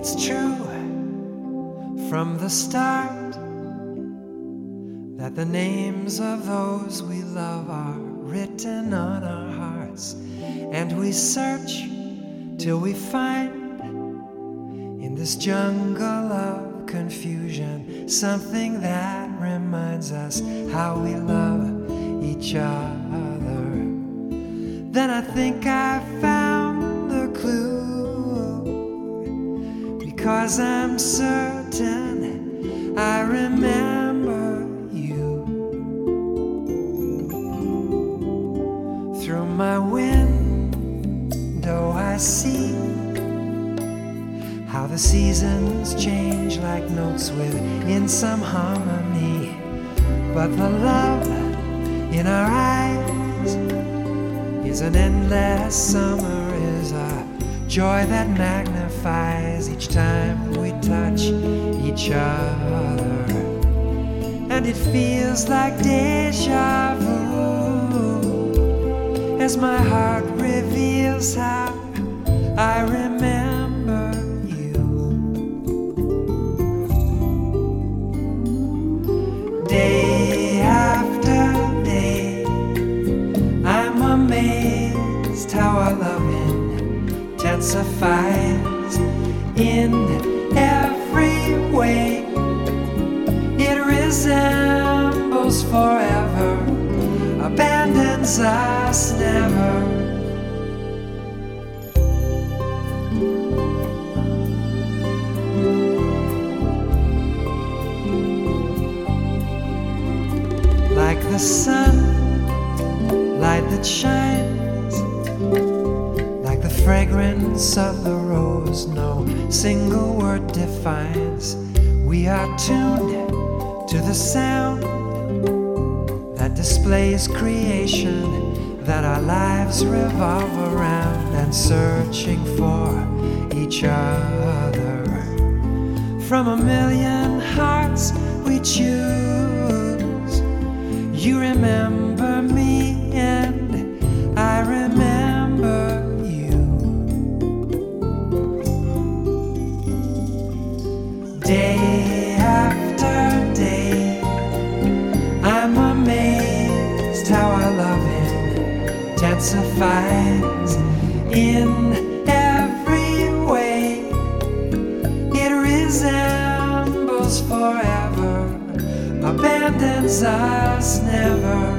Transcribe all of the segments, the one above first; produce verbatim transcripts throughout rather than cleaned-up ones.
It's true from the start that the names of those we love are written on our hearts, and we search till we find in this jungle of confusion something that reminds us how we love each other. Then I think I found the clue, because I'm certain I remember you. Through my window I see how the seasons change like notes within some harmony, but the love in our eyes is an endless summer, is a joy that magnifies each time we touch each other. And it feels like deja vu as my heart reveals how I remember you. Day after day, I'm amazed how our love intensifies in every way. It resembles forever, abandons us never. Like the sun, light that shines, like the fragrance of the rose no single word defines. We are tuned to the sound that displays creation that our lives revolve around, and searching for each other. From a million hearts we choose, you remember me and I remember you. Day after day, I'm amazed how our love intensifies in every way. It resembles forever, abandons us never.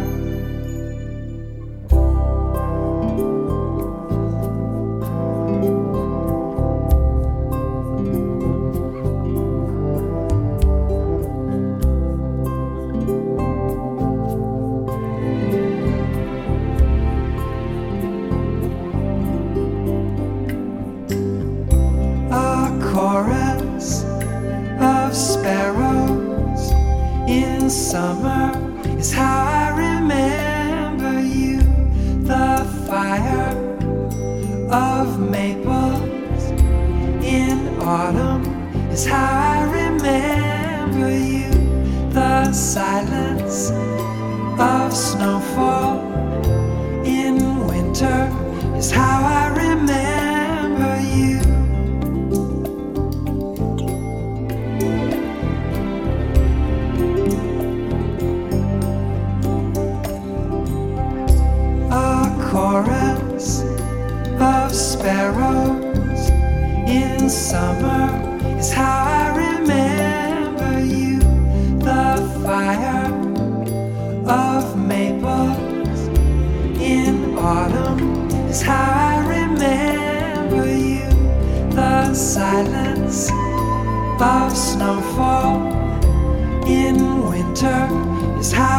Chorus of sparrows in summer is how I remember you. The fire of maples in autumn is how I remember you. The silence of snowfall in winter is how I remember you. Chorus of sparrows in summer is how I remember you. The fire of maples in autumn is how I remember you. The silence of snowfall in winter is how